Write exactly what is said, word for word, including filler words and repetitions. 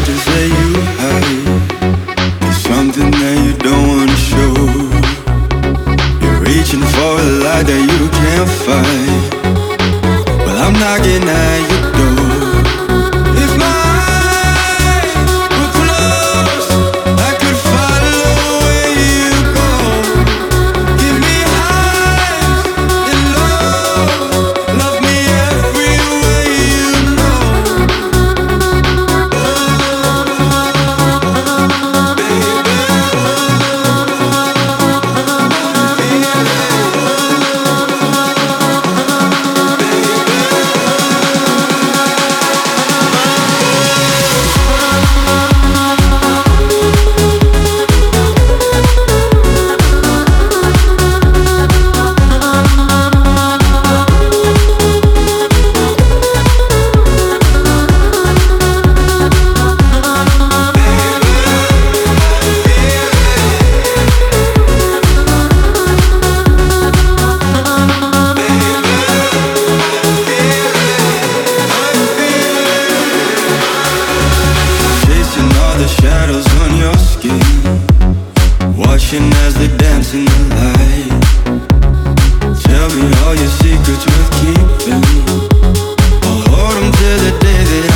shadows that you hide. It's something that you don't wanna show. You're reaching for a light that you can't find. Well, I'm knocking at your door. If my eyes were closed, I could follow where you go. Give me highs and lows, love me every way you know. Chasing all the shadows on your skin, watching as they dance in the light. Tell me all your secrets worth keeping. I'll hold them till the day that